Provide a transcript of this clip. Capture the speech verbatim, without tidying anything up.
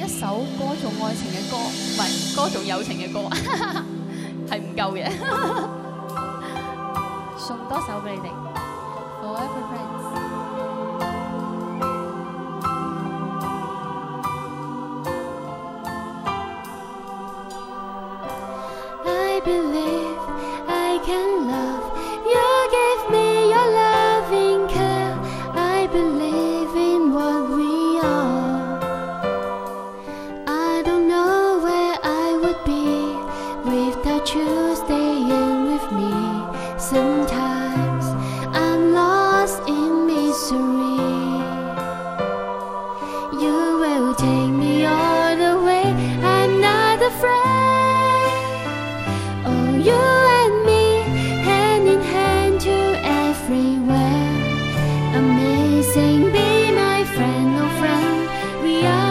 一首歌頌愛情嘅歌，唔係歌頌友情嘅歌，係唔夠嘅。送多首俾你哋 ，Forever Friends。 I believe I can love. You give me your loving care. I believe in what we are. I don't know where I would be without you staying with me. Sometimes I'm lost in misery. You will take me all the way. I'm not afraid. Oh, you and me, hand in hand to everywhere. Amazing, be my friend, oh friend. We are